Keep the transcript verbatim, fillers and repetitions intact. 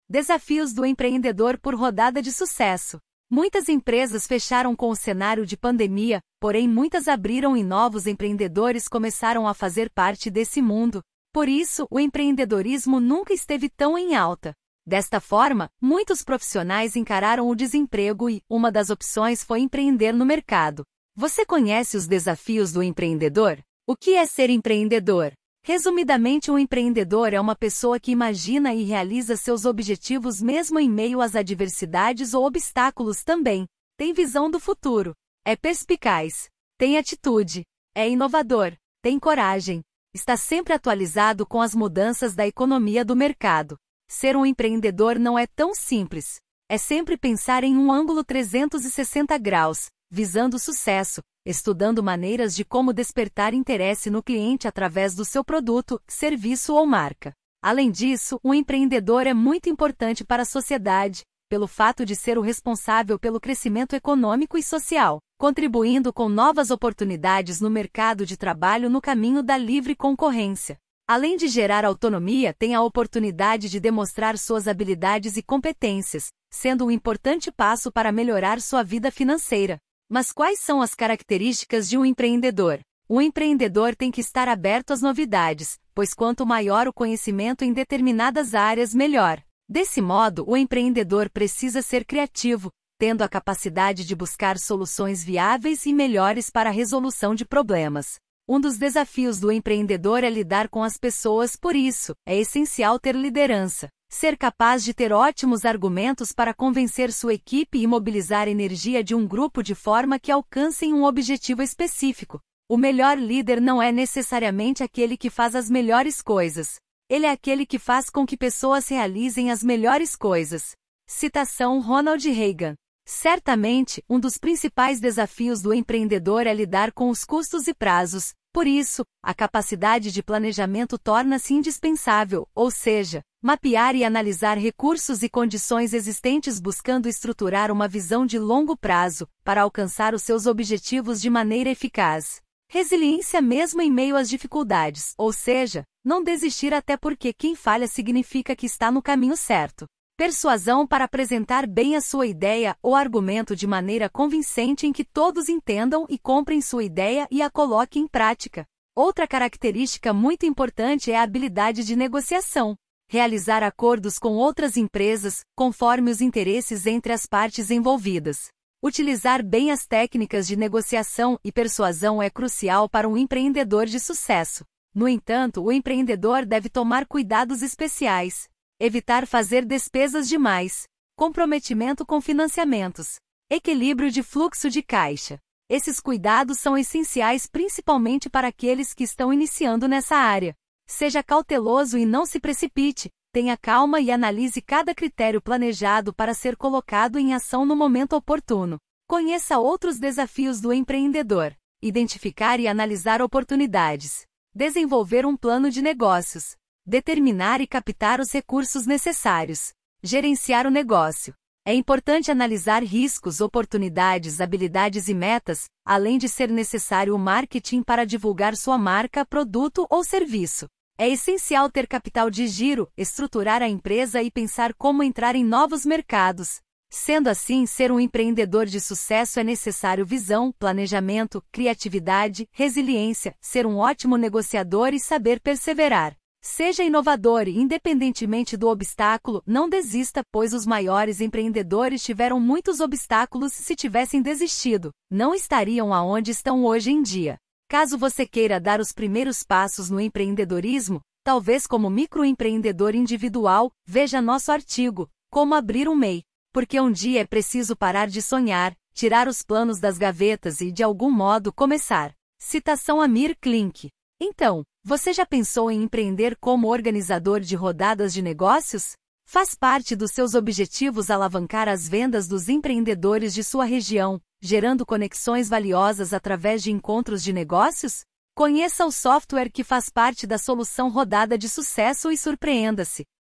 Desafios do empreendedor por rodada de sucesso. Muitas empresas fecharam com o cenário de pandemia, porém muitas abriram e novos empreendedores começaram a fazer parte desse mundo. Por isso, o empreendedorismo nunca esteve tão em alta. Desta forma, muitos profissionais encararam o desemprego e uma das opções foi empreender no mercado. Você conhece os desafios do empreendedor? O que é ser empreendedor? Resumidamente, um empreendedor é uma pessoa que imagina e realiza seus objetivos mesmo em meio às adversidades ou obstáculos também. Tem visão do futuro. É perspicaz. Tem atitude. É inovador. Tem coragem. Está sempre atualizado com as mudanças da economia do mercado. Ser um empreendedor não é tão simples. É sempre pensar em um ângulo trezentos e sessenta graus, visando o sucesso, estudando maneiras de como despertar interesse no cliente através do seu produto, serviço ou marca. Além disso, um empreendedor é muito importante para a sociedade, pelo fato de ser o responsável pelo crescimento econômico e social, contribuindo com novas oportunidades no mercado de trabalho no caminho da livre concorrência. Além de gerar autonomia, tem a oportunidade de demonstrar suas habilidades e competências, sendo um importante passo para melhorar sua vida financeira. Mas quais são as características de um empreendedor? Um empreendedor tem que estar aberto às novidades, pois quanto maior o conhecimento em determinadas áreas, melhor. Desse modo, o empreendedor precisa ser criativo, tendo a capacidade de buscar soluções viáveis e melhores para a resolução de problemas. Um dos desafios do empreendedor é lidar com as pessoas, por isso, é essencial ter liderança. Ser capaz de ter ótimos argumentos para convencer sua equipe e mobilizar a energia de um grupo de forma que alcancem um objetivo específico. O melhor líder não é necessariamente aquele que faz as melhores coisas. Ele é aquele que faz com que pessoas realizem as melhores coisas. Citação Ronald Reagan. Certamente, um dos principais desafios do empreendedor é lidar com os custos e prazos. Por isso, a capacidade de planejamento torna-se indispensável, ou seja, mapear e analisar recursos e condições existentes buscando estruturar uma visão de longo prazo, para alcançar os seus objetivos de maneira eficaz. Resiliência mesmo em meio às dificuldades, ou seja, não desistir até porque quem falha significa que está no caminho certo. Persuasão para apresentar bem a sua ideia ou argumento de maneira convincente em que todos entendam e comprem sua ideia e a coloquem em prática. Outra característica muito importante é a habilidade de negociação. Realizar acordos com outras empresas, conforme os interesses entre as partes envolvidas. Utilizar bem as técnicas de negociação e persuasão é crucial para um empreendedor de sucesso. No entanto, o empreendedor deve tomar cuidados especiais. Evitar fazer despesas demais. Comprometimento com financiamentos. Equilíbrio de fluxo de caixa. Esses cuidados são essenciais principalmente para aqueles que estão iniciando nessa área. Seja cauteloso e não se precipite. Tenha calma e analise cada critério planejado para ser colocado em ação no momento oportuno. Conheça outros desafios do empreendedor. Identificar e analisar oportunidades. Desenvolver um plano de negócios. Determinar e captar os recursos necessários. Gerenciar o negócio. É importante analisar riscos, oportunidades, habilidades e metas, além de ser necessário o marketing para divulgar sua marca, produto ou serviço. É essencial ter capital de giro, estruturar a empresa e pensar como entrar em novos mercados. Sendo assim, ser um empreendedor de sucesso é necessário visão, planejamento, criatividade, resiliência, ser um ótimo negociador e saber perseverar. Seja inovador e, independentemente do obstáculo, não desista, pois os maiores empreendedores tiveram muitos obstáculos e se tivessem desistido, não estariam aonde estão hoje em dia. Caso você queira dar os primeiros passos no empreendedorismo, talvez como microempreendedor individual, veja nosso artigo, Como Abrir um M E I. Porque um dia é preciso parar de sonhar, tirar os planos das gavetas e, de algum modo, começar. Citação Amir Klink. Então, você já pensou em empreender como organizador de rodadas de negócios? Faz parte dos seus objetivos alavancar as vendas dos empreendedores de sua região, gerando conexões valiosas através de encontros de negócios? Conheça o software que faz parte da solução Rodada de Sucesso e surpreenda-se.